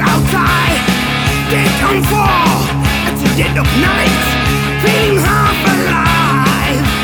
outside, they don't fall at the dead of night, feeling high.